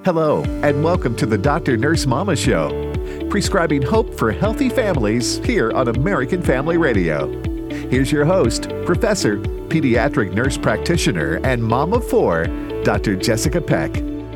Hello, and welcome to the Dr. Nurse Mama Show, prescribing hope for healthy families here on American Family Radio. Here's your host, Professor, Pediatric Nurse Practitioner, and Mom of Four, Dr. Jessica Peck.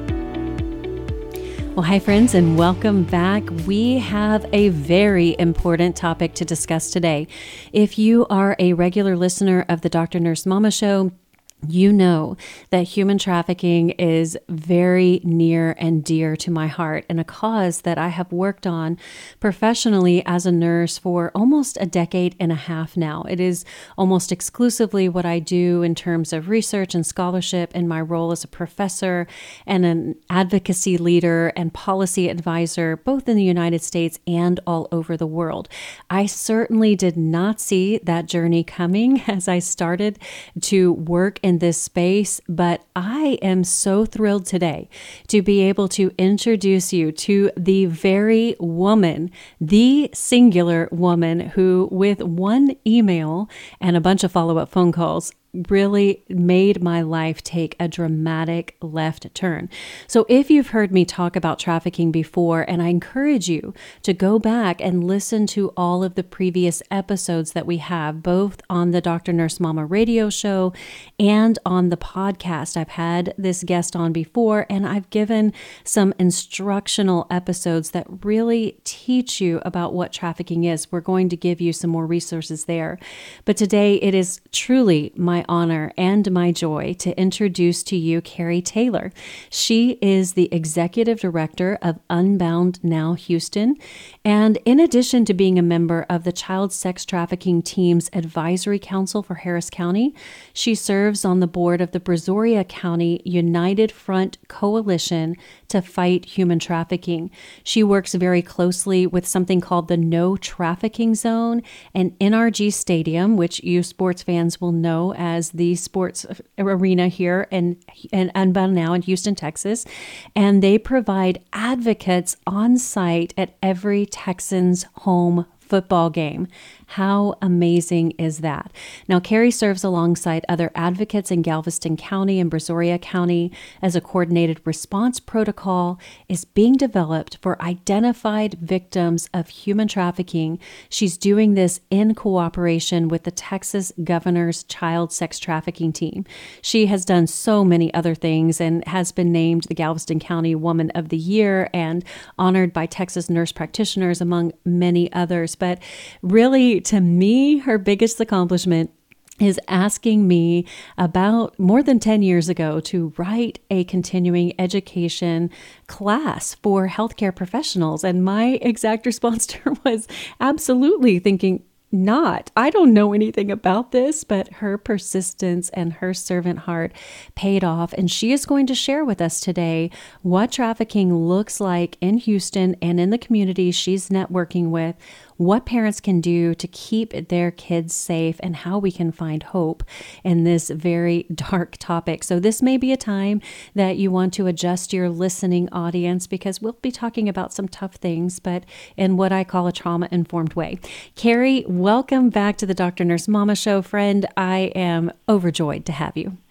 Well, hi, friends, and welcome back. We have a very important topic to discuss today. If you are a regular listener of the Dr. Nurse Mama Show, you know that human trafficking is very near and dear to my heart, and a cause that I have worked on professionally as a nurse for almost a decade and a half now. It is almost exclusively what I do in terms of research and scholarship in my role as a professor and an advocacy leader and policy advisor, both in the United States and all over the world. I certainly did not see that journey coming as I started to work in this space, but I am so thrilled today to be able to introduce you to the very woman, the singular woman who, with one email and a bunch of follow-up phone calls, really made my life take a dramatic left turn. So if you've heard me talk about trafficking before, and I encourage you to go back and listen to all of the previous episodes that we have, both on the Dr. Nurse Mama radio show and on the podcast. I've had this guest on before, and I've given some instructional episodes that really teach you about what trafficking is. We're going to give you some more resources there. But today it is truly my honor and my joy to introduce to you Carrie Taylor. She is the Executive Director of Unbound Now Houston, and in addition to being a member of the Child Sex Trafficking Team's Advisory Council for Harris County, she serves on the board of the Brazoria County United Front Coalition to Fight Human Trafficking. She works very closely with something called the No Trafficking Zone and NRG Stadium, which you sports fans will know as the sports arena here in Unbound Now in Houston, Texas. And they provide advocates on site at every Texans home football game. How amazing is that? Now, Carrie serves alongside other advocates in Galveston County and Brazoria County as a coordinated response protocol is being developed for identified victims of human trafficking. She's doing this in cooperation with the Texas Governor's Child Sex Trafficking Team. She has done so many other things and has been named the Galveston County Woman of the Year and honored by Texas nurse practitioners, among many others. But really, to me, her biggest accomplishment is asking me about more than 10 years ago to write a continuing education class for healthcare professionals. And my exact response to her was absolutely, thinking, not. I don't know anything about this, but her persistence and her servant heart paid off. And she is going to share with us today what trafficking looks like in Houston and in the communities she's networking with, what parents can do to keep their kids safe, and how we can find hope in this very dark topic. So this may be a time that you want to adjust your listening audience, because we'll be talking about some tough things, but in what I call a trauma-informed way. Carrie, welcome back to the Dr. Nurse Mama Show, friend. I am overjoyed to have you.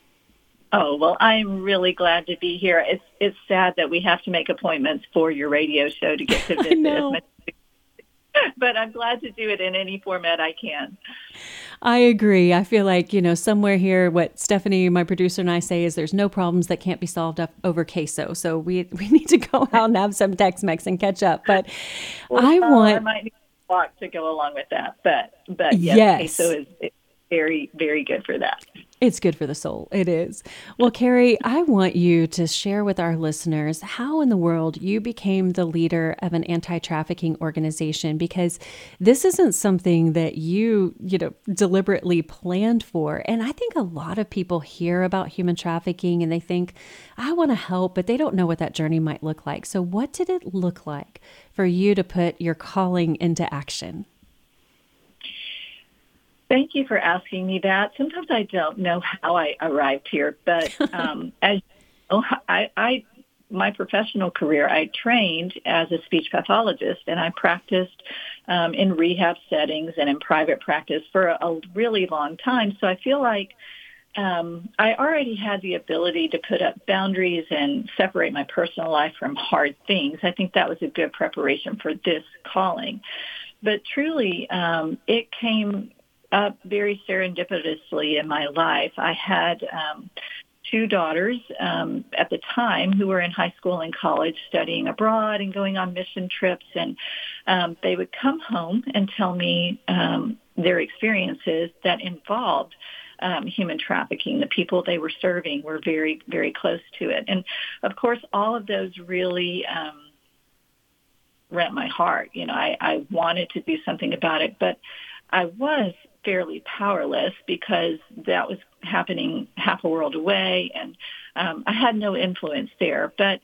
Oh, well, I'm really glad to be here. It's sad that we have to make appointments for your radio show to get to visit. I know. But I'm glad to do it in any format I can. I agree. I feel like, somewhere here, what Stephanie, my producer, and I say is there's no problems that can't be solved over queso. So we need to go out and have some Tex-Mex and catch up. But I might need a walk to go along with that. But yes. Queso is very, very good for that. It's good for the soul. It is. Well, Carrie, I want you to share with our listeners how in the world you became the leader of an anti-trafficking organization, because this isn't something that you deliberately planned for. And I think a lot of people hear about human trafficking and they think, I want to help, but they don't know what that journey might look like. So what did it look like for you to put your calling into action? Thank you for asking me that. Sometimes I don't know how I arrived here, but as you know, my professional career, I trained as a speech pathologist, and I practiced in rehab settings and in private practice for a really long time. So I feel like I already had the ability to put up boundaries and separate my personal life from hard things. I think that was a good preparation for this calling. But truly, it came up very serendipitously in my life. I had two daughters at the time who were in high school and college studying abroad and going on mission trips. And they would come home and tell me their experiences that involved human trafficking. The people they were serving were very, very close to it. And, of course, all of those really rent my heart. I wanted to do something about it, but I was fairly powerless because that was happening half a world away, and I had no influence there. But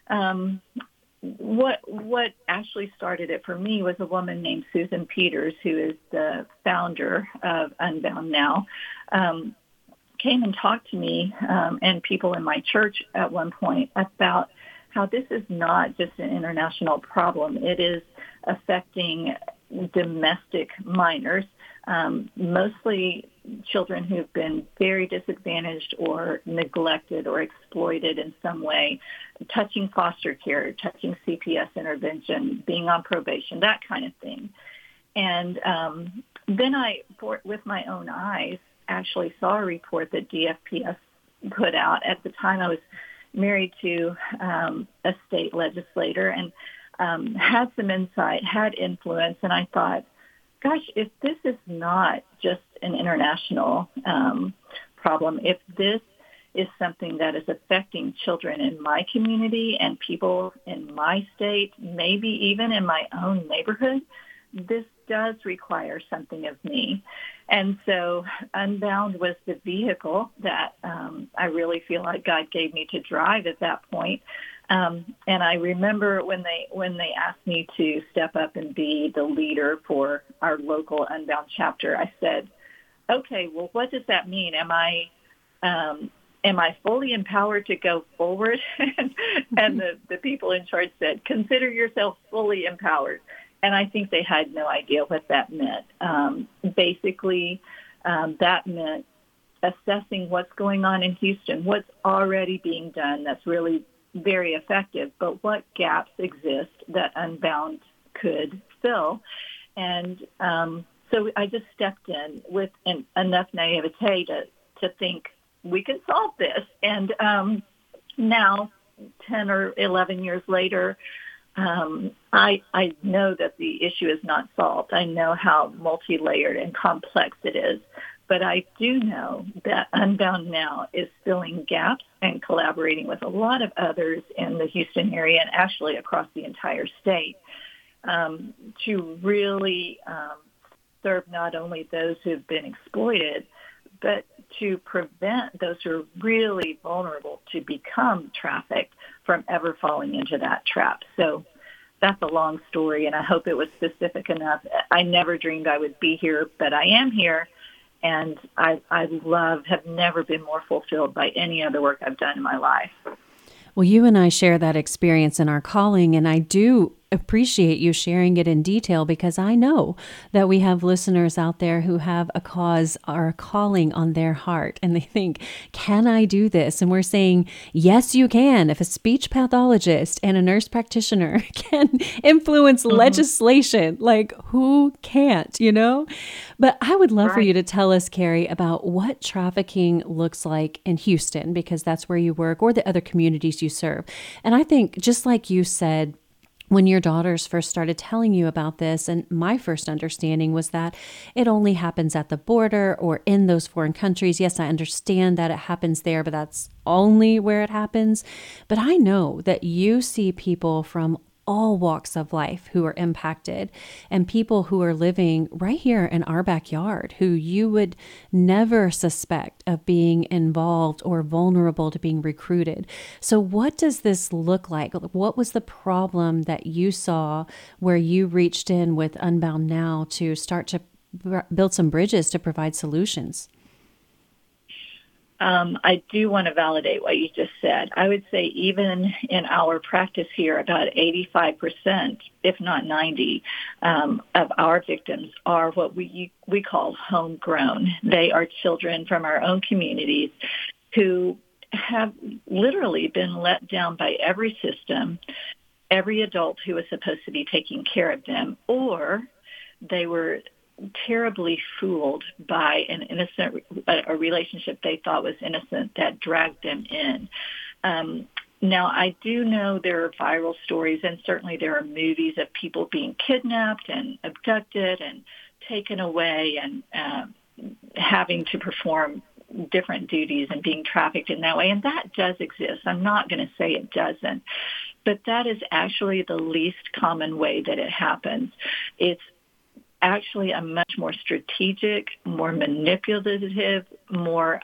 what actually started it for me was a woman named Susan Peters, who is the founder of Unbound Now, came and talked to me and people in my church at one point about how this is not just an international problem. It is affecting domestic minors, mostly children who've been very disadvantaged or neglected or exploited in some way, touching foster care, touching CPS intervention, being on probation, that kind of thing. And then I, with my own eyes, actually saw a report that DFPS put out. At the time, I was married to a state legislator and had some insight, had influence, and I thought, gosh, if this is not just an international problem, if this is something that is affecting children in my community and people in my state, maybe even in my own neighborhood, this does require something of me. And so Unbound was the vehicle that I really feel like God gave me to drive at that point. And I remember when they asked me to step up and be the leader for our local Unbound chapter, I said, okay, well, what does that mean? Am I fully empowered to go forward? And the people in charge said, consider yourself fully empowered. And I think they had no idea what that meant. Basically, that meant assessing what's going on in Houston, what's already being done that's really very effective, but what gaps exist that Unbound could fill. And so I just stepped in with enough naivete to think we can solve this. And now, 10 or 11 years later, I know that the issue is not solved. I know how multi-layered and complex it is. But I do know that Unbound Now is filling gaps and collaborating with a lot of others in the Houston area and actually across the entire state to really serve not only those who've been exploited, but to prevent those who are really vulnerable to become trafficked from ever falling into that trap. So that's a long story, and I hope it was specific enough. I never dreamed I would be here, but I am here. And I have never been more fulfilled by any other work I've done in my life. Well, you and I share that experience in our calling, and I do appreciate you sharing it in detail because I know that we have listeners out there who have a cause or a calling on their heart and they think, can I do this? And we're saying, yes, you can. If a speech pathologist and a nurse practitioner can influence legislation, like who can't, But I would love for you to tell us, Carrie, about what trafficking looks like in Houston, because that's where you work, or the other communities you serve. And I think, just like you said, when your daughters first started telling you about this, and my first understanding was that it only happens at the border or in those foreign countries. Yes, I understand that it happens there, but that's only where it happens. But I know that you see people from all walks of life who are impacted, and people who are living right here in our backyard who you would never suspect of being involved or vulnerable to being recruited. So what does this look like? What was the problem that you saw where you reached in with Unbound Now to start to build some bridges to provide solutions? I do want to validate what you just said. I would say even in our practice here, about 85%, if not 90%, of our victims are what we call homegrown. They are children from our own communities who have literally been let down by every system, every adult who was supposed to be taking care of them, or they were terribly fooled by a relationship they thought was innocent that dragged them in. Now, I do know there are viral stories, and certainly there are movies of people being kidnapped and abducted and taken away and having to perform different duties and being trafficked in that way. And that does exist. I'm not going to say it doesn't. But that is actually the least common way that it happens. It's actually a much more strategic, more manipulative, more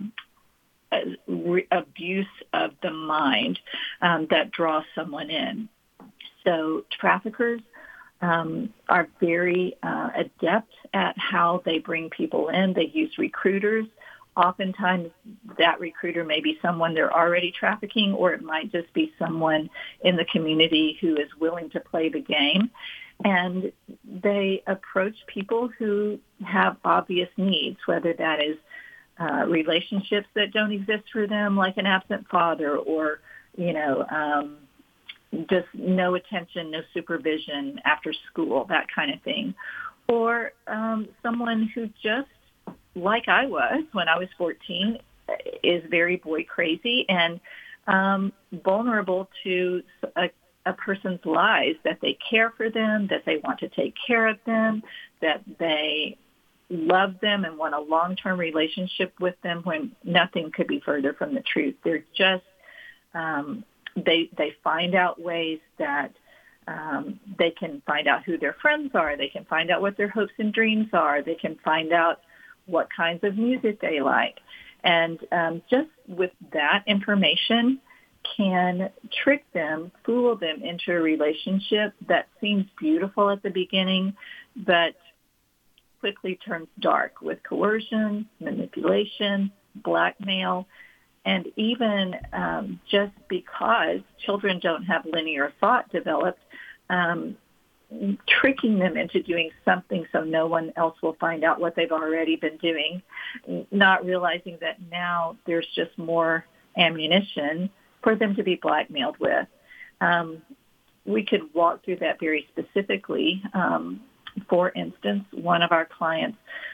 abuse of the mind that draws someone in. So traffickers are very adept at how they bring people in. They use recruiters. Oftentimes that recruiter may be someone they're already trafficking, or it might just be someone in the community who is willing to play the game. And they approach people who have obvious needs, whether that is relationships that don't exist for them, like an absent father, or, just no attention, no supervision after school, that kind of thing. Or someone who just, like I was when I was 14, is very boy crazy and vulnerable to a person's lies, that they care for them, that they want to take care of them, that they love them and want a long-term relationship with them, when nothing could be further from the truth. They're just, they find out ways that they can find out who their friends are. They can find out what their hopes and dreams are. They can find out what kinds of music they like. And just with that information, can trick them, fool them into a relationship that seems beautiful at the beginning, but quickly turns dark with coercion, manipulation, blackmail, and even just because children don't have linear thought developed, tricking them into doing something so no one else will find out what they've already been doing, not realizing that now there's just more ammunition for them to be blackmailed with. We could walk through that very specifically. For instance, one of our clients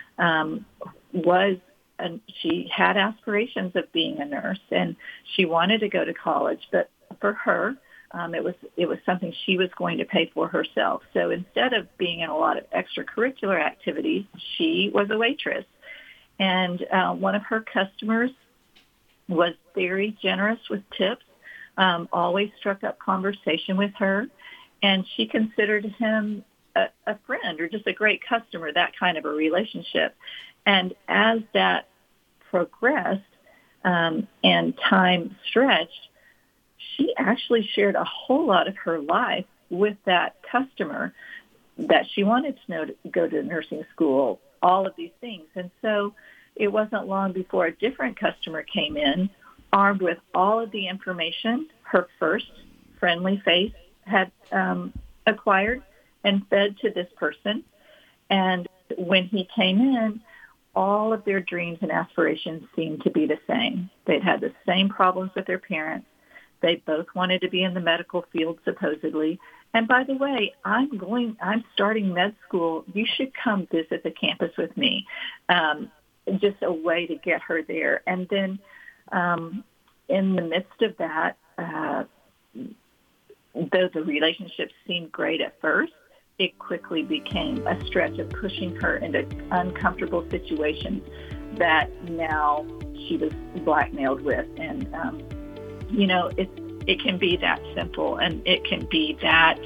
she had aspirations of being a nurse, and she wanted to go to college, but for her, it was something she was going to pay for herself. So instead of being in a lot of extracurricular activities, she was a waitress. And one of her customers was very generous with tips, always struck up conversation with her, and she considered him a friend or just a great customer, that kind of a relationship. And as that progressed and time stretched, she actually shared a whole lot of her life with that customer, that she wanted to go to nursing school, all of these things. And so it wasn't long before a different customer came in, armed with all of the information her first friendly face had acquired and fed to this person. And when he came in, all of their dreams and aspirations seemed to be the same. They'd had the same problems with their parents. They both wanted to be in the medical field, supposedly. And by the way, I'm starting med school. You should come visit the campus with me. Just a way to get her there. And then in the midst of that, though the relationship seemed great at first, it quickly became a stretch of pushing her into uncomfortable situations that now she was blackmailed with. And, it can be that simple, and it can be that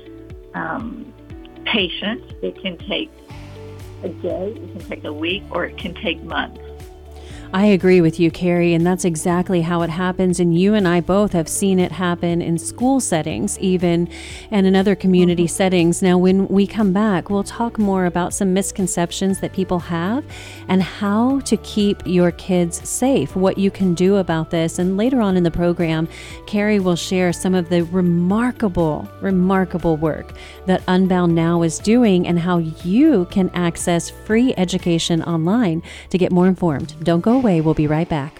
patient. It can take a day, it can take a week, or it can take months. I agree with you, Carrie, and that's exactly how it happens. And you and I both have seen it happen in school settings, even, and in other community settings. Now, when we come back, we'll talk more about some misconceptions that people have and how to keep your kids safe, what you can do about this. And later on in the program, Carrie will share some of the remarkable work that Unbound Now is doing and how you can access free education online to get more informed. Don't go away. We'll be right back.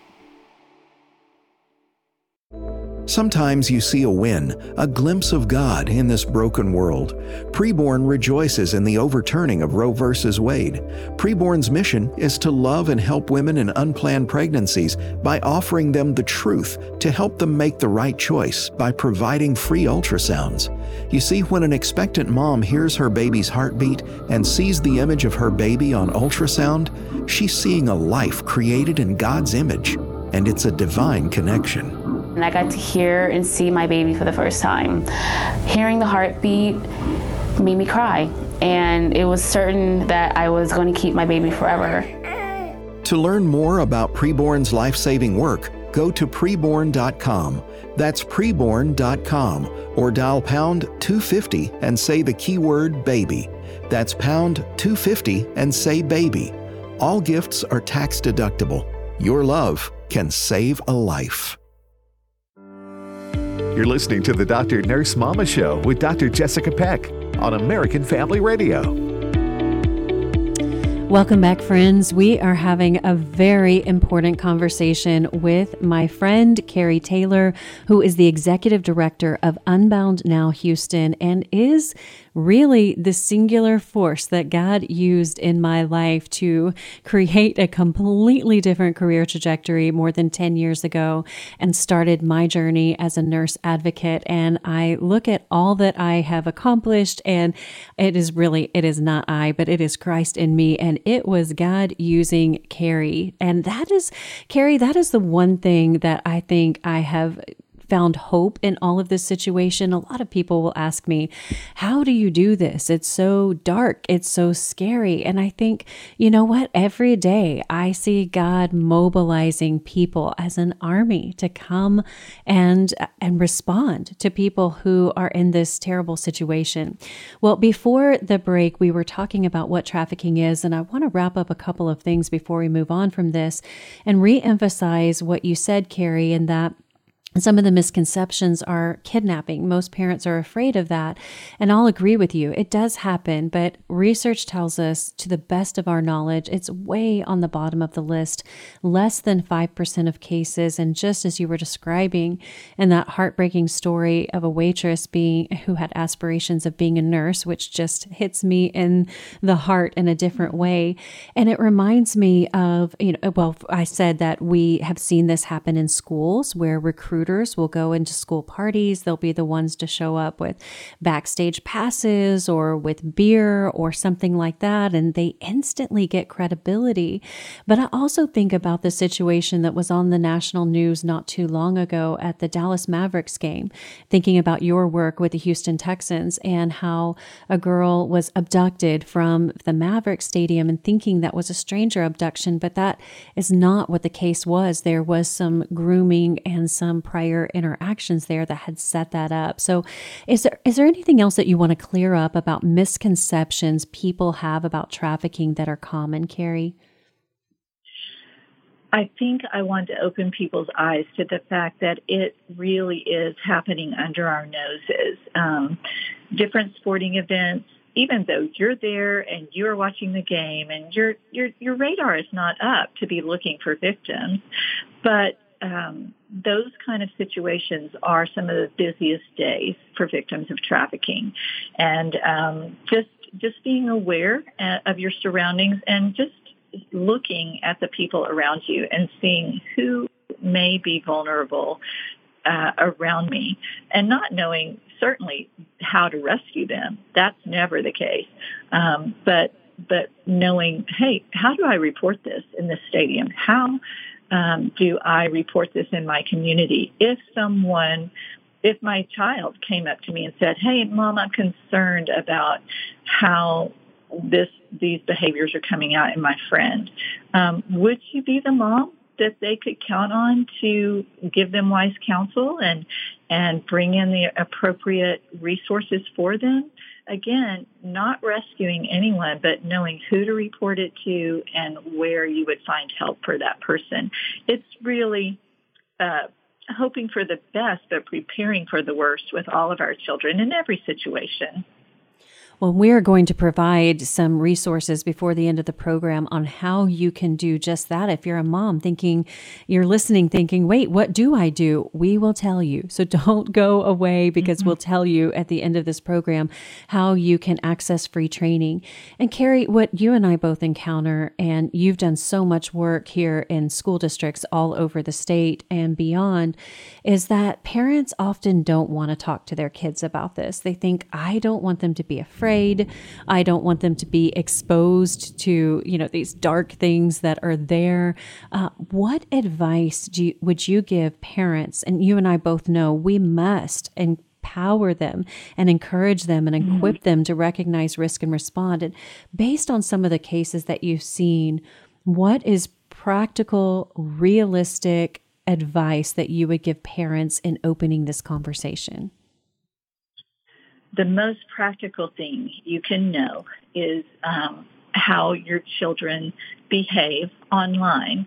Sometimes you see a win, a glimpse of God in this broken world. Preborn rejoices in the overturning of Roe v. Wade. Preborn's mission is to love and help women in unplanned pregnancies by offering them the truth to help them make the right choice by providing free ultrasounds. You see, when an expectant mom hears her baby's heartbeat and sees the image of her baby on ultrasound, she's seeing a life created in God's image, and it's a divine connection. And I got to hear and see my baby for the first time. Hearing the heartbeat made me cry, and it was certain that I was going to keep my baby forever. To learn more about Preborn's life-saving work, go to preborn.com. That's preborn.com, or dial pound 250 and say the keyword baby. That's pound 250 and say baby. All gifts are tax deductible. Your love can save a life. You're listening to the Dr. Nurse Mama Show with Dr. Jessica Peck on American Family Radio. Welcome back, friends. We are having a very important conversation with my friend, Carrie Taylor, who is the Executive Director of Unbound Now Houston and is really the singular force that God used in my life to create a completely different career trajectory more than 10 years ago and started my journey as a nurse advocate. And I look at all that I have accomplished, and it is not I, but it is Christ in me. And it was God using Carrie. And Carrie, that is the one thing that I think I have found hope in all of this situation. A lot of people will ask me, how do you do this? It's so dark. It's so scary. And I think, you know what? Every day I see God mobilizing people as an army to come and respond to people who are in this terrible situation. Well, before the break, we were talking about what trafficking is, and I want to wrap up a couple of things before we move on from this and re-emphasize what you said, Carrie, in that some of the misconceptions are kidnapping. Most parents are afraid of that. And I'll agree with you. It does happen, but research tells us, to the best of our knowledge, it's way on the bottom of the list, less than 5% of cases. And just as you were describing in that heartbreaking story of a waitress who had aspirations of being a nurse, which just hits me in the heart in a different way. And it reminds me of, I said that we have seen this happen in schools where recruiters will go into school parties. They'll be the ones to show up with backstage passes or with beer or something like that, and they instantly get credibility. But I also think about the situation that was on the national news not too long ago at the Dallas Mavericks game, thinking about your work with the Houston Texans and how a girl was abducted from the Mavericks stadium and thinking that was a stranger abduction, but that is not what the case was. There was some grooming and some prior interactions there that had set that up. So is there anything else that you want to clear up about misconceptions people have about trafficking that are common, Carrie? I think I want to open people's eyes to the fact that it really is happening under our noses. Different sporting events, even though you're there and you're watching the game and your radar is not up to be looking for victims, but those kind of situations are some of the busiest days for victims of trafficking. And just being aware of your surroundings and just looking at the people around you and seeing who may be vulnerable around me, and not knowing certainly how to rescue them. That's never the case. But knowing, hey, how do I report this in this stadium? How do I report this in my community? If my child came up to me and said, hey, Mom, I'm concerned about how these behaviors are coming out in my friend. Would you be the mom that they could count on to give them wise counsel and bring in the appropriate resources for them? Again, not rescuing anyone, but knowing who to report it to and where you would find help for that person. It's really hoping for the best, but preparing for the worst with all of our children in every situation. Well, we're going to provide some resources before the end of the program on how you can do just that. If you're a mom you're listening, wait, what do I do? We will tell you. So don't go away, because we'll tell you at the end of this program how you can access free training. And Carrie, what you and I both encounter, and you've done so much work here in school districts all over the state and beyond, is that parents often don't want to talk to their kids about this. They think, I don't want them to be afraid. I don't want them to be exposed to, these dark things that are there. What advice would you give parents? And you and I both know we must empower them and encourage them and equip them to recognize risk and respond. And based on some of the cases that you've seen, what is practical, realistic advice that you would give parents in opening this conversation? The most practical thing you can know is how your children behave online.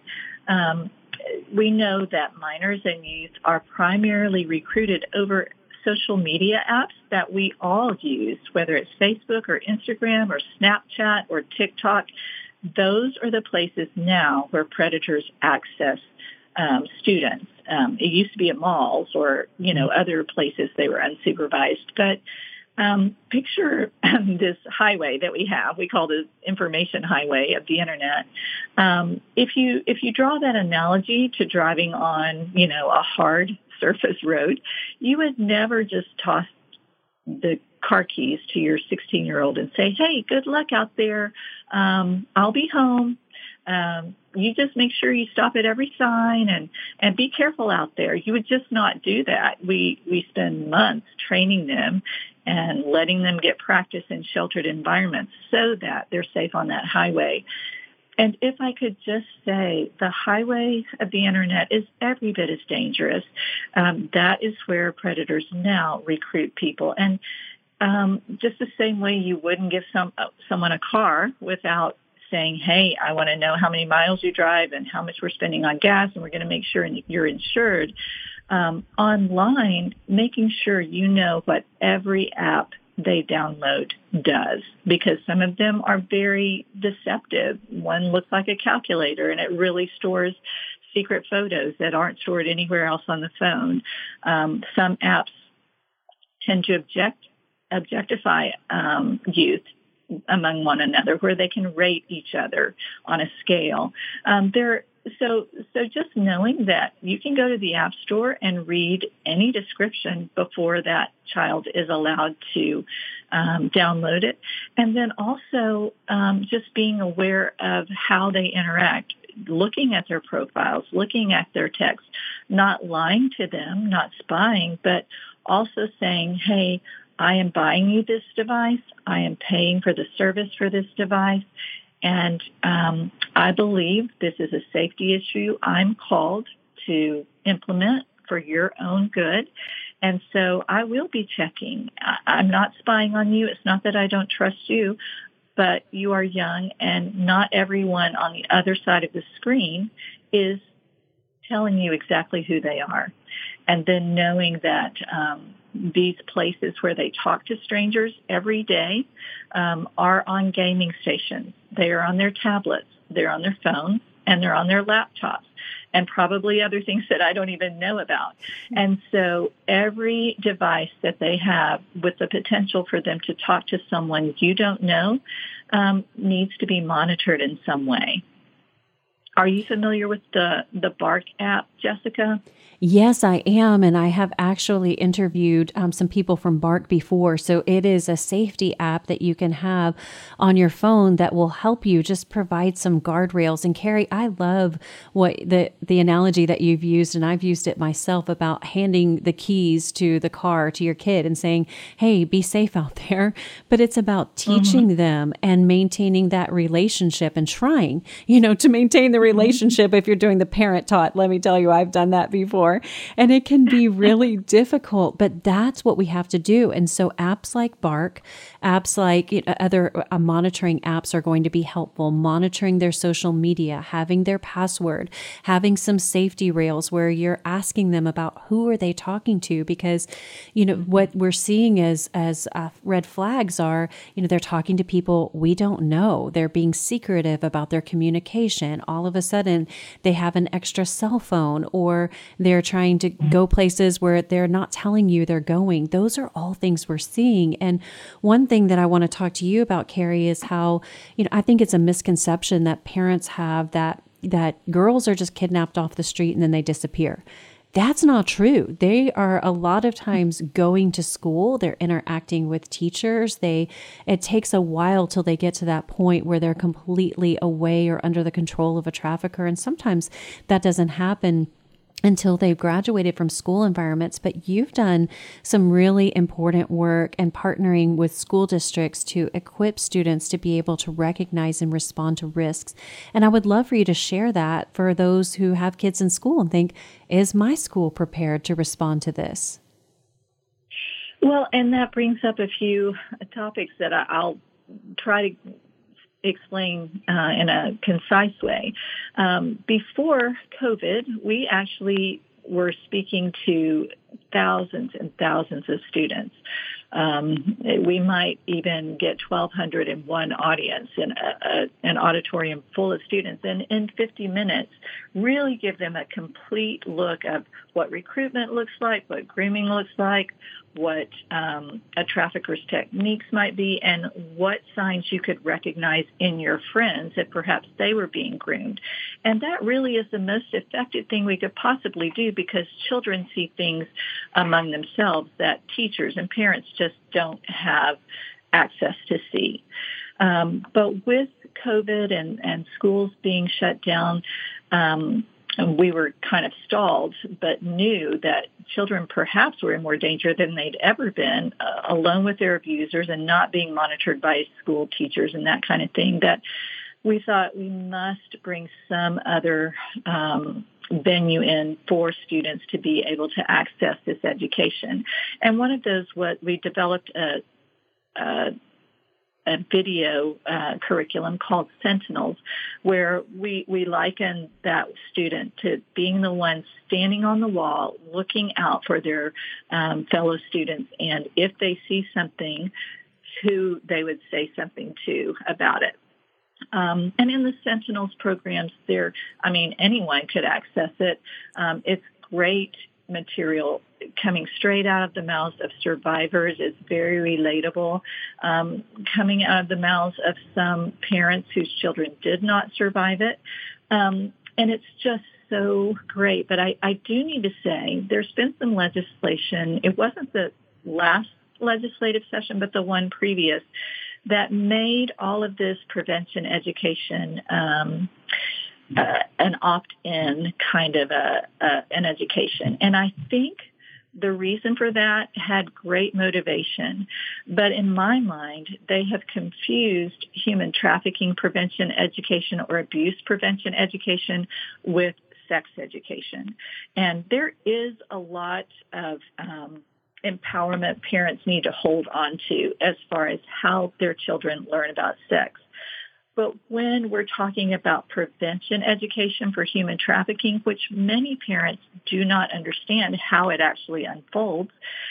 We know that minors and youth are primarily recruited over social media apps that we all use, whether it's Facebook or Instagram or Snapchat or TikTok. Those are the places now where predators access students. It used to be at malls or, other places they were unsupervised. But picture this highway that we have. We call this information highway of the internet. If you draw that analogy to driving on, a hard surface road, you would never just toss the car keys to your 16-year-old and say, hey, good luck out there. I'll be home. You just make sure you stop at every sign and be careful out there. You would just not do that. We spend months training them and letting them get practice in sheltered environments so that they're safe on that highway. And if I could just say, the highway of the internet is every bit as dangerous. That is where predators now recruit people. And just the same way you wouldn't give someone a car without saying, hey, I want to know how many miles you drive and how much we're spending on gas, and we're going to make sure you're insured. Online, making sure you know what every app they download does, because some of them are very deceptive. One looks like a calculator, and it really stores secret photos that aren't stored anywhere else on the phone. Some apps tend to objectify youth among one another, where they can rate each other on a scale. So just knowing that you can go to the App Store and read any description before that child is allowed to download it. And then also just being aware of how they interact, looking at their profiles, looking at their text, not lying to them, not spying, but also saying, hey, I am buying you this device. I am paying for the service for this device. And I believe this is a safety issue I'm called to implement for your own good. And so I will be checking. I'm not spying on you. It's not that I don't trust you, but you are young, and not everyone on the other side of the screen is telling you exactly who they are. And then knowing that these places where they talk to strangers every day are on gaming stations. They are on their tablets, they're on their phones, and they're on their laptops, and probably other things that I don't even know about. And so every device that they have with the potential for them to talk to someone you don't know needs to be monitored in some way. Are you familiar with the Bark app, Jessica? Yes, I am. And I have actually interviewed some people from Bark before. So it is a safety app that you can have on your phone that will help you just provide some guardrails. And Carrie, I love what the analogy that you've used, and I've used it myself, about handing the keys to the car to your kid and saying, hey, be safe out there. But it's about teaching them and maintaining that relationship and trying, to maintain the relationship. If you're doing the parent taught, let me tell you, I've done that before. And it can be really difficult, but that's what we have to do. And so apps like Bark, apps like other monitoring apps are going to be helpful. Monitoring their social media, having their password, having some safety rails where you're asking them about who are they talking to, because, what we're seeing as red flags are, they're talking to people we don't know. They're being secretive about their communication. All of a sudden, they have an extra cell phone, or they're trying to go places where they're not telling you they're going. Those are all things we're seeing. And one thing that I want to talk to you about, Carrie, is how, I think it's a misconception that parents have that girls are just kidnapped off the street and then they disappear. That's not true. They are a lot of times going to school. They're interacting with teachers. It takes a while till they get to that point where they're completely away or under the control of a trafficker. And sometimes that doesn't happen until they've graduated from school environments. But you've done some really important work and partnering with school districts to equip students to be able to recognize and respond to risks. And I would love for you to share that for those who have kids in school and think, is my school prepared to respond to this? Well, and that brings up a few topics that I'll try to explain in a concise way. Before COVID, we actually were speaking to thousands and thousands of students. We might even get 1,200 in one audience in an auditorium full of students, and in 50 minutes, really give them a complete look of what recruitment looks like, what grooming looks like, what a trafficker's techniques might be, and what signs you could recognize in your friends if perhaps they were being groomed. And that really is the most effective thing we could possibly do, because children see things among themselves that teachers and parents just don't have access to see. But with COVID and schools being shut down, we were kind of stalled, but knew that children perhaps were in more danger than they'd ever been, alone with their abusers and not being monitored by school teachers and that kind of thing, that we thought we must bring some other venue in for students to be able to access this education. And one of those, we developed a video curriculum called Sentinels, where we liken that student to being the one standing on the wall, looking out for their fellow students, and if they see something, who they would say something to about it. And in the Sentinels programs, anyone could access it. It's great material coming straight out of the mouths of survivors. Is very relatable, coming out of the mouths of some parents whose children did not survive it. And it's just so great. But I do need to say there's been some legislation. It wasn't the last legislative session, but the one previous, that made all of this prevention education an opt-in kind of an education. And I think the reason for that had great motivation. But in my mind, they have confused human trafficking prevention education or abuse prevention education with sex education. And there is a lot of empowerment parents need to hold on to as far as how their children learn about sex. But when we're talking about prevention education for human trafficking, which many parents do not understand how it actually unfolds,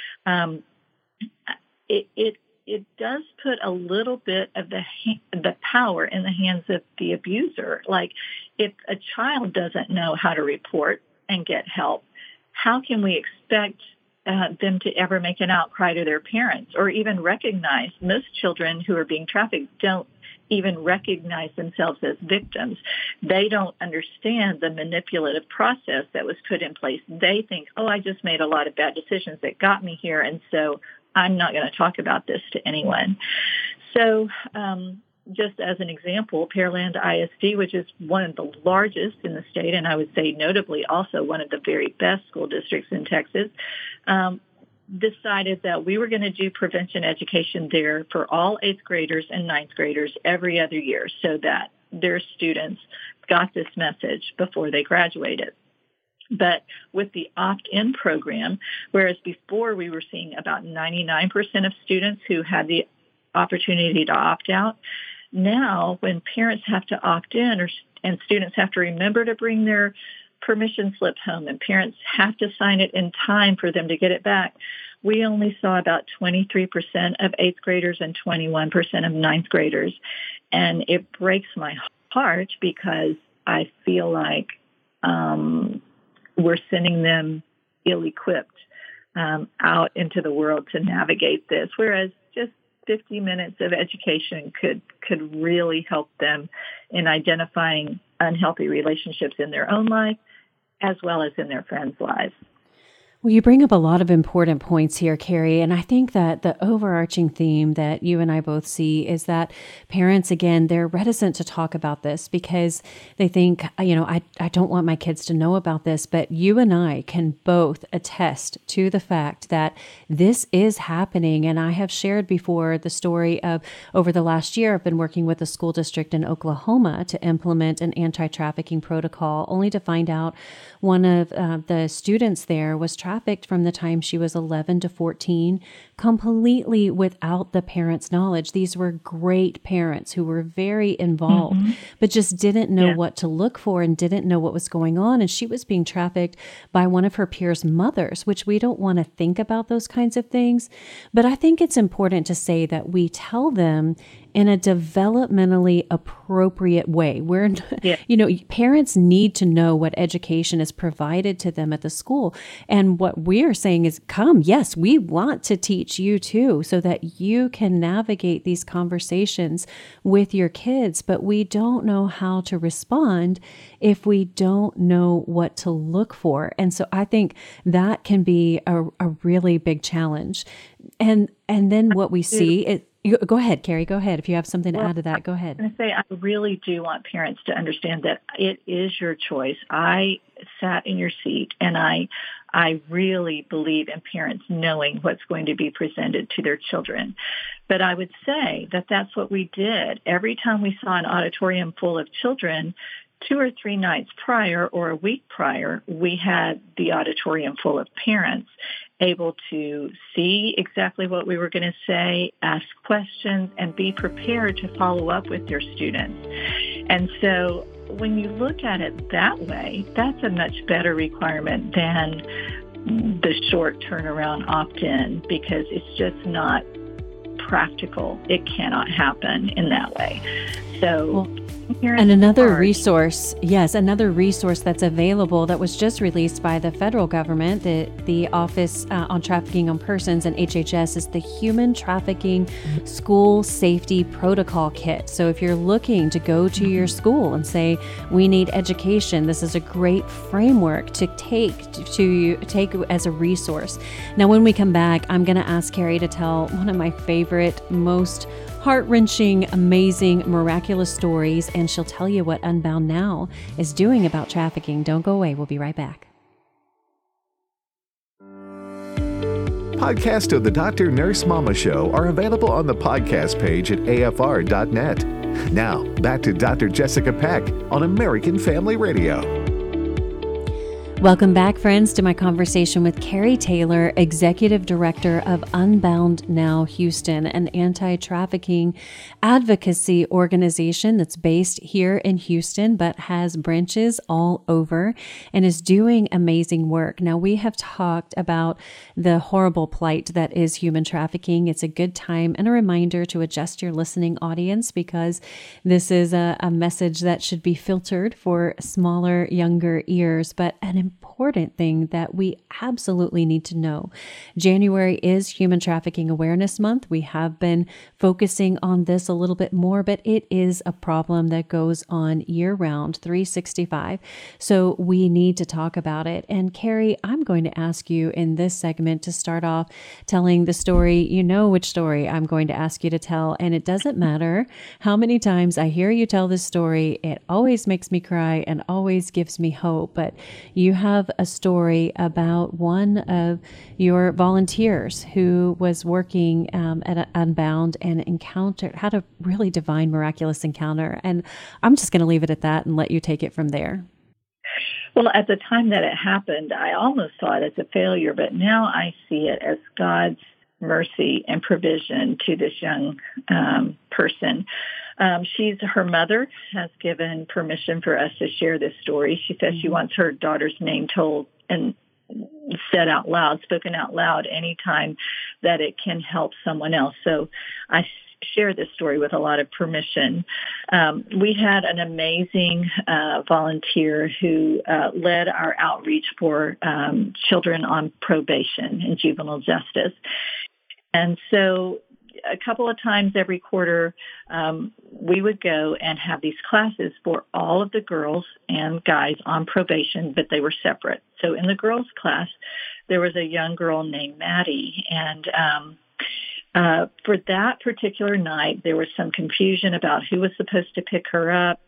it does put a little bit of the power in the hands of the abuser. Like, if a child doesn't know how to report and get help, how can we expect them to ever make an outcry to their parents or even recognize? Most children who are being trafficked don't even recognize themselves as victims. They don't understand the manipulative process that was put in place. They think, oh, I just made a lot of bad decisions that got me here, and so I'm not going to talk about this to anyone. So just as an example, Pearland ISD, which is one of the largest in the state, and I would say notably also one of the very best school districts in Texas, decided that we were going to do prevention education there for all 8th graders and 9th graders every other year so that their students got this message before they graduated. But with the opt-in program, whereas before we were seeing about 99% of students who had the opportunity to opt out, now when parents have to opt in and students have to remember to bring their permission slip home and parents have to sign it in time for them to get it back, we only saw about 23% of 8th graders and 21% of 9th graders. And it breaks my heart because I feel like we're sending them ill-equipped out into the world to navigate this, whereas just 50 minutes of education could really help them in identifying unhealthy relationships in their own life as well as in their friends' lives. Well, you bring up a lot of important points here, Carrie, and I think that the overarching theme that you and I both see is that parents, again, they're reticent to talk about this because they think, I don't want my kids to know about this, but you and I can both attest to the fact that this is happening. And I have shared before the story of over the last year, I've been working with a school district in Oklahoma to implement an anti-trafficking protocol, only to find out one of the students there was trafficked from the time she was 11 to 14, completely without the parents' knowledge. These were great parents who were very involved, but just didn't know what to look for and didn't know what was going on. And she was being trafficked by one of her peers' mothers, which we don't want to think about those kinds of things. But I think it's important to say that we tell them in a developmentally appropriate way. Parents need to know what education is provided to them at the school. And what we're saying is, yes, we want to teach you too, so that you can navigate these conversations with your kids. But we don't know how to respond if we don't know what to look for. And so I think that can be a really big challenge. And then what we see is, go ahead, Carrie, go ahead. If you have something to add to that, go ahead. I was going to say, I really do want parents to understand that it is your choice. I sat in your seat, and I really believe in parents knowing what's going to be presented to their children. But I would say that that's what we did. Every time we saw an auditorium full of children, 2 or 3 nights prior or a week prior, we had the auditorium full of parents able to see exactly what we were going to say, ask questions, and be prepared to follow up with their students. And so when you look at it that way, that's a much better requirement than the short turnaround opt-in, because it's just not practical. It cannot happen in that way. So and another resource that's available that was just released by the federal government, the Office on Trafficking on Persons and HHS, is the Human Trafficking School Safety Protocol Kit. So if you're looking to go to your school and say, we need education, this is a great framework to take as a resource. Now, when we come back, I'm going to ask Carrie to tell one of my favorite, most heart-wrenching, amazing, miraculous stories, and she'll tell you what Unbound Now is doing about trafficking. Don't go away. We'll be right back. Podcasts of the Dr. Nurse Mama Show are available on the podcast page at afr.net. Now, back to Dr. Jessica Peck on American Family Radio. Welcome back, friends, to my conversation with Carrie Taylor, Executive Director of Unbound Now Houston, an anti-trafficking advocacy organization that's based here in Houston but has branches all over and is doing amazing work. Now, we have talked about the horrible plight that is human trafficking. It's a good time and a reminder to adjust your listening audience, because this is a message that should be filtered for smaller, younger ears, but an important thing that we absolutely need to know. January is Human Trafficking Awareness Month. We have been focusing on this a little bit more, but it is a problem that goes on year-round, 365. So we need to talk about it. And Carrie, I'm going to ask you in this segment to start off telling the story. You know which story I'm going to ask you to tell, and it doesn't matter how many times I hear you tell this story. It always makes me cry and always gives me hope. But you have a story about one of your volunteers who was working at Unbound and had a really divine, miraculous encounter. And I'm just going to leave it at that and let you take it from there. Well, at the time that it happened, I almost saw it as a failure, but now I see it as God's mercy and provision to this young person. Her mother has given permission for us to share this story. She says she wants her daughter's name told and said out loud, spoken out loud, anytime that it can help someone else. So I share this story with a lot of permission. We had an amazing volunteer who led our outreach for children on probation in juvenile justice. And so a couple of times every quarter, we would go and have these classes for all of the girls and guys on probation, but they were separate. So in the girls' class, there was a young girl named Maddie, and for that particular night, there was some confusion about who was supposed to pick her up.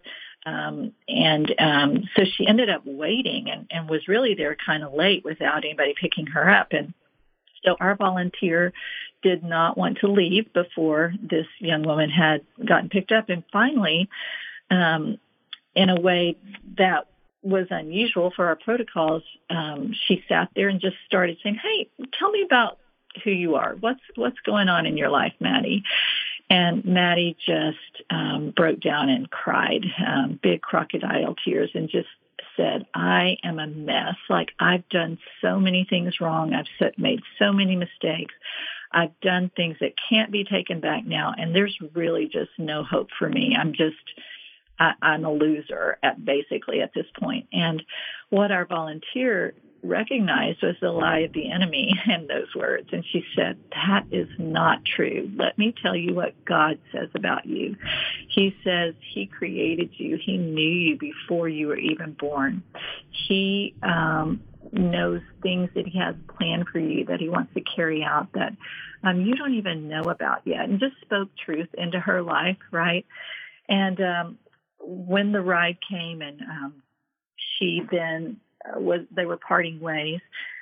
So she ended up waiting and was really there kind of late without anybody picking her up. And so our volunteer did not want to leave before this young woman had gotten picked up. And finally, in a way that was unusual for our protocols, she sat there and just started saying, "Hey, tell me about who you are. What's going on in your life, Maddie?" And Maddie just broke down and cried, big crocodile tears, and just said, "I am a mess. Like, I've done so many things wrong. I've made so many mistakes. I've done things that can't be taken back now, and there's really just no hope for me. I'm a loser basically at this point." And what our volunteer recognized was the lie of the enemy in those words. And she said, "That is not true. Let me tell you what God says about you. He says he created you. He knew you before you were even born. He knows things that he has planned for you that he wants to carry out that you don't even know about yet." And just spoke truth into her life, right? And when the ride came and she then they were parting ways,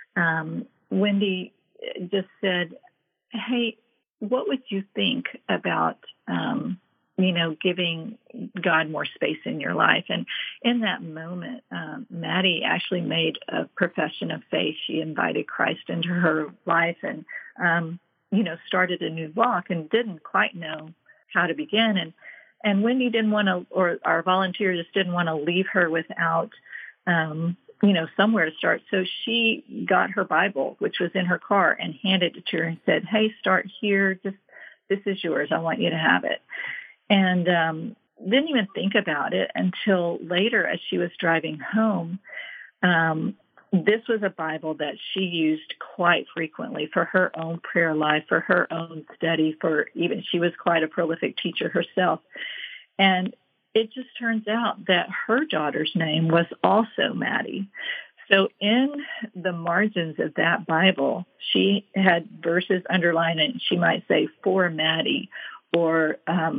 Wendy just said, "Hey, what would you think about, giving God more space in your life?" And in that moment, Maddie actually made a profession of faith. She invited Christ into her life and, started a new walk and didn't quite know how to begin. And Wendy didn't want to, or our volunteer just didn't want to leave her without, somewhere to start. So she got her Bible, which was in her car, and handed it to her and said, "Hey, start here. This is yours. I want you to have it." And didn't even think about it until later as she was driving home. This was a Bible that she used quite frequently for her own prayer life, for her own study, she was quite a prolific teacher herself. And it just turns out that her daughter's name was also Maddie. So in the margins of that Bible, she had verses underlined, and she might say, "For Maddie," or,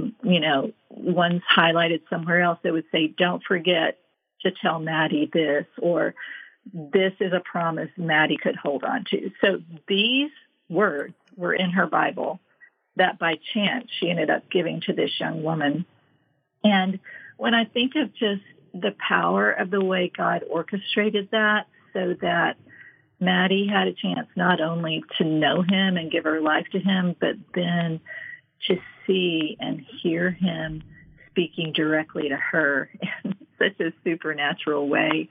one's highlighted somewhere else that would say, "Don't forget to tell Maddie this," or "This is a promise Maddie could hold on to." So these words were in her Bible that by chance she ended up giving to this young woman. And when I think of just the power of the way God orchestrated that so that Maddie had a chance not only to know him and give her life to him, but then to see and hear him speaking directly to her in such a supernatural way.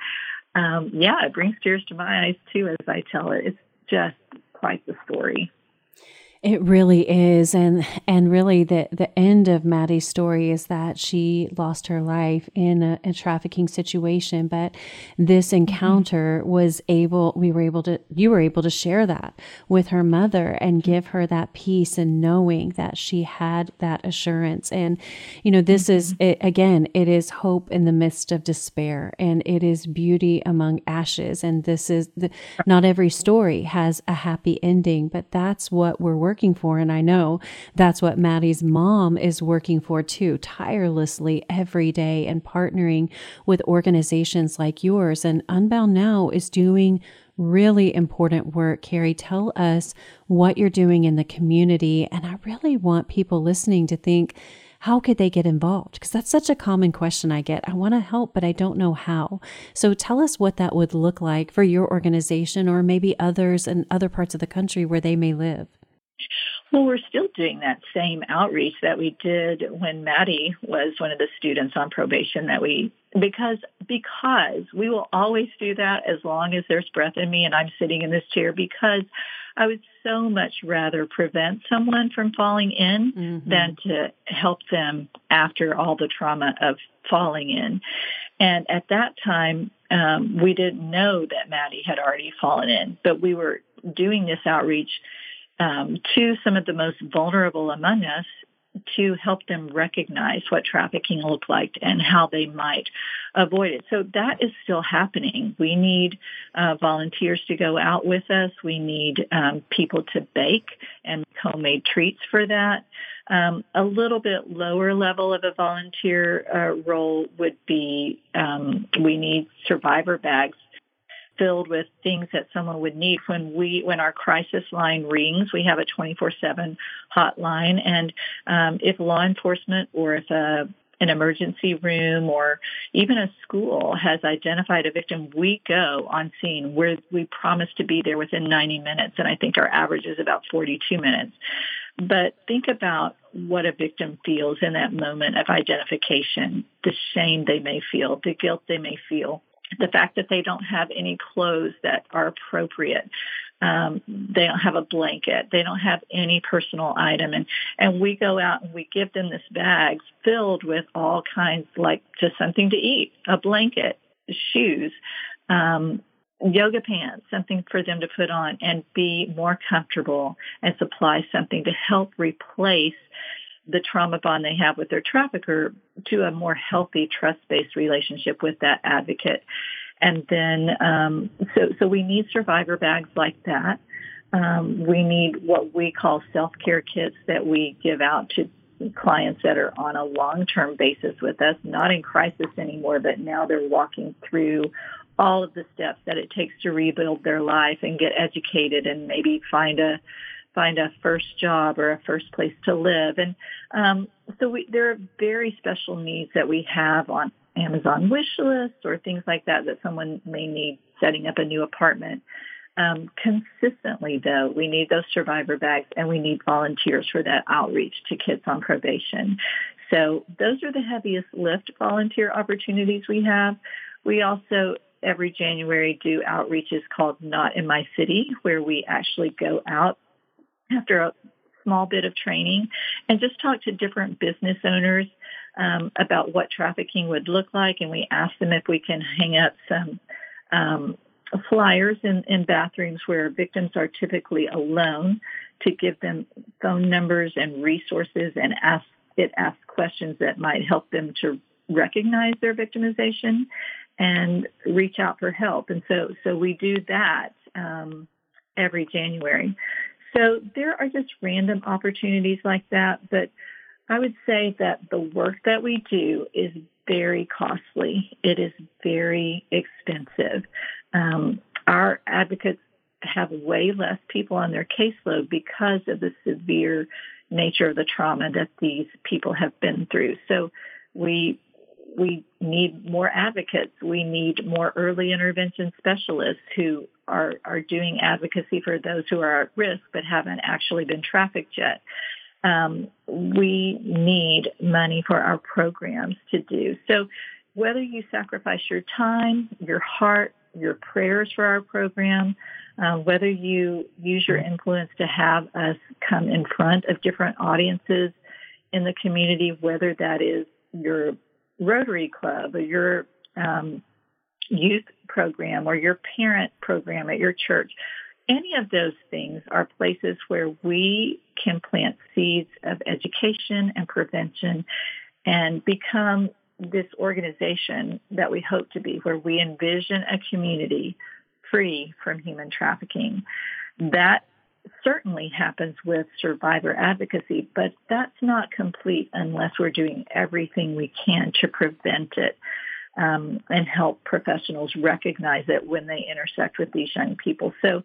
It brings tears to my eyes too as I tell it. It's just quite the story. It really is. And really the end of Maddie's story is that she lost her life in a trafficking situation. But this encounter you were able to share that with her mother and give her that peace and knowing that she had that assurance. And, this is, it is hope in the midst of despair, and it is beauty among ashes. And this is not every story has a happy ending, but that's what we're working for. And I know that's what Maddie's mom is working for too, tirelessly every day, and partnering with organizations like yours. And Unbound Now is doing really important work. Carrie, tell us what you're doing in the community. And I really want people listening to think, how could they get involved? Because that's such a common question I get. I want to help, but I don't know how. So tell us what that would look like for your organization, or maybe others in other parts of the country where they may live. Well, we're still doing that same outreach that we did when Maddie was one of the students on probation because we will always do that as long as there's breath in me and I'm sitting in this chair, because I would so much rather prevent someone from falling in than to help them after all the trauma of falling in. And at that time, we didn't know that Maddie had already fallen in, but we were doing this outreach to some of the most vulnerable among us to help them recognize what trafficking looked like and how they might avoid it. So that is still happening. We need volunteers to go out with us. We need people to bake and homemade treats for that. A little bit lower level of a volunteer role would be we need survivor bags filled with things that someone would need when our crisis line rings. We have a 24/7 hotline, and if law enforcement or if an emergency room or even a school has identified a victim, we go on scene where we promise to be there within 90 minutes, and I think our average is about 42 minutes. But think about what a victim feels in that moment of identification, the shame they may feel, the guilt they may feel, the fact that they don't have any clothes that are appropriate. They don't have a blanket. They don't have any personal item. And we go out and we give them this bag filled with all kinds, like just something to eat, a blanket, shoes, yoga pants, something for them to put on and be more comfortable, and supply something to help replace the trauma bond they have with their trafficker to a more healthy, trust-based relationship with that advocate. And then, so we need survivor bags like that. We need what we call self-care kits that we give out to clients that are on a long-term basis with us, not in crisis anymore, but now they're walking through all of the steps that it takes to rebuild their life and get educated and maybe find a first job or a first place to live. And so there are very special needs that we have on Amazon wish lists or things like that someone may need setting up a new apartment. Consistently, though, we need those survivor bags, and we need volunteers for that outreach to kids on probation. So those are the heaviest lift volunteer opportunities we have. We also, every January, do outreaches called Not in My City, where we actually go out after a small bit of training and just talk to different business owners about what trafficking would look like. And we ask them if we can hang up some flyers in bathrooms where victims are typically alone, to give them phone numbers and resources and ask questions that might help them to recognize their victimization and reach out for help. And so we do that every January. So there are just random opportunities like that, but I would say that the work that we do is very costly. It is very expensive. Our advocates have way less people on their caseload because of the severe nature of the trauma that these people have been through. So we need more advocates. We need more early intervention specialists who are doing advocacy for those who are at risk but haven't actually been trafficked yet. We need money for our programs to do. So whether you sacrifice your time, your heart, your prayers for our program, whether you use your influence to have us come in front of different audiences in the community, whether that is your Rotary Club or your youth program or your parent program at your church. Any of those things are places where we can plant seeds of education and prevention and become this organization that we hope to be, where we envision a community free from human trafficking. That certainly happens with survivor advocacy, but that's not complete unless we're doing everything we can to prevent it and help professionals recognize it when they intersect with these young people. So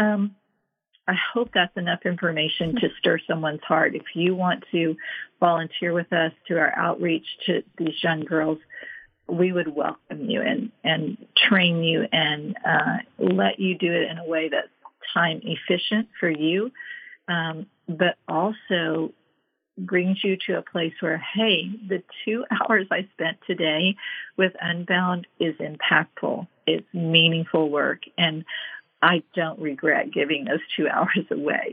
I hope that's enough information to stir someone's heart. If you want to volunteer with us to our outreach to these young girls, we would welcome you and train you and let you do it in a way that's time efficient for you, but also brings you to a place where, hey, the 2 hours I spent today with Unbound is impactful. It's meaningful work, and I don't regret giving those 2 hours away.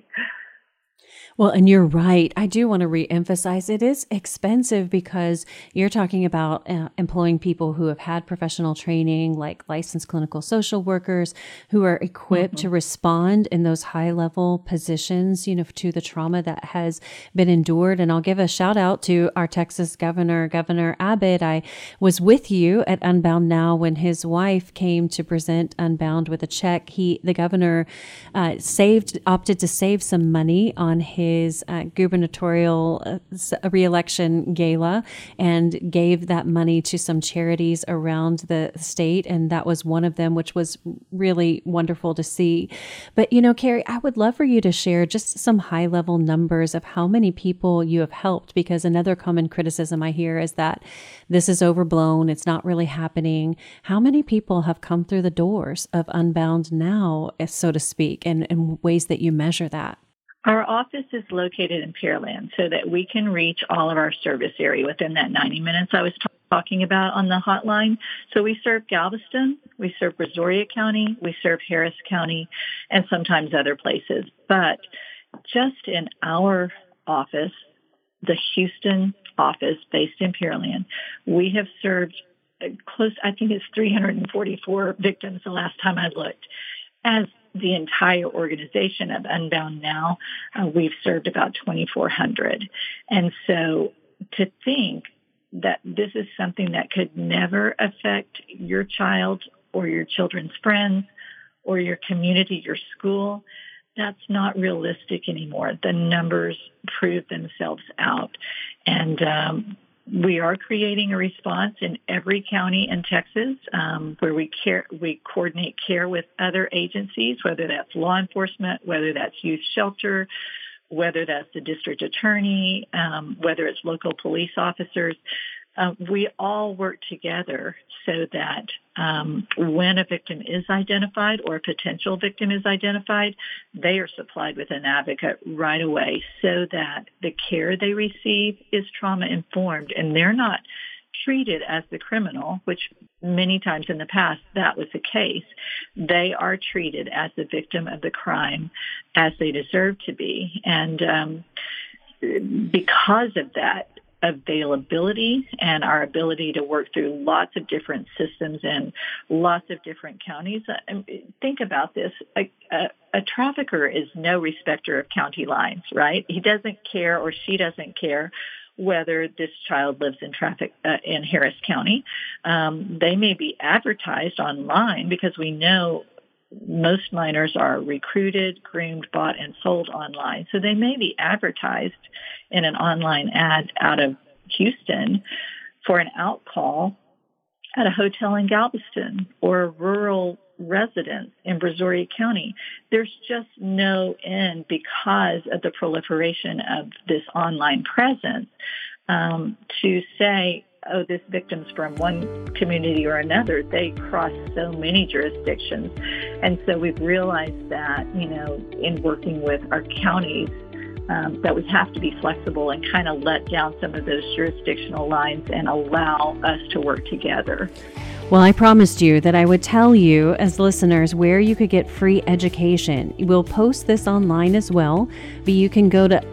Well, and you're right. I do want to reemphasize it is expensive because you're talking about employing people who have had professional training, like licensed clinical social workers who are equipped to respond in those high level positions, to the trauma that has been endured. And I'll give a shout out to our Texas governor, Governor Abbott. I was with you at Unbound Now when his wife came to present Unbound with a check. The governor opted to save some money on his gubernatorial re-election gala and gave that money to some charities around the state. And that was one of them, which was really wonderful to see. But, Carrie, I would love for you to share just some high level numbers of how many people you have helped, because another common criticism I hear is that this is overblown. It's not really happening. How many people have come through the doors of Unbound Now, so to speak, and ways that you measure that? Our office is located in Pearland so that we can reach all of our service area within that 90 minutes I was talking about on the hotline. So we serve Galveston, we serve Brazoria County, we serve Harris County, and sometimes other places. But just in our office, the Houston office based in Pearland, we have served I think it's 344 victims the last time I looked. As the entire organization of Unbound Now, we've served about 2,400. And so to think that this is something that could never affect your child or your children's friends or your community, your school, that's not realistic anymore. The numbers prove themselves out. And we are creating a response in every county in Texas where we coordinate care with other agencies, whether that's law enforcement, whether that's youth shelter, whether that's the district attorney, whether it's local police officers. We all work together so that when a victim is identified or a potential victim is identified, they are supplied with an advocate right away so that the care they receive is trauma-informed and they're not treated as the criminal, which many times in the past that was the case. They are treated as the victim of the crime as they deserve to be. And because of that, availability and our ability to work through lots of different systems and lots of different counties. Think about this. A trafficker is no respecter of county lines, right? He doesn't care or she doesn't care whether this child lives in Harris County. They may be advertised online because we know most minors are recruited, groomed, bought, and sold online. So they may be advertised in an online ad out of Houston for an outcall at a hotel in Galveston or a rural residence in Brazoria County. There's just no end because of the proliferation of this online presence to say, oh, this victim's from one community or another. They cross so many jurisdictions. And so we've realized that, in working with our counties, that we have to be flexible and kind of let down some of those jurisdictional lines and allow us to work together. Well, I promised you that I would tell you as listeners where you could get free education. We'll post this online as well, but you can go to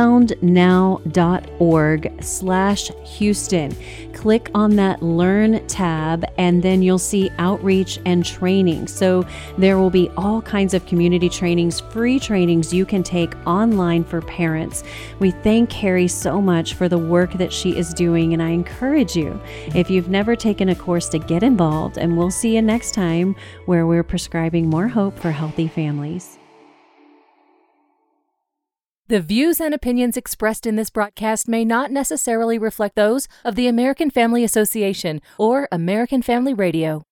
unboundnow.org/Houston. Click on that Learn tab, and then you'll see outreach and training. So there will be all kinds of community trainings, free trainings you can take online for parents. We thank Carrie so much for the work that she is doing, and I encourage you, if you've never taken a course, to get involved, and we'll see you next time where we're prescribing more hope for healthy families. The views and opinions expressed in this broadcast may not necessarily reflect those of the American Family Association or American Family Radio.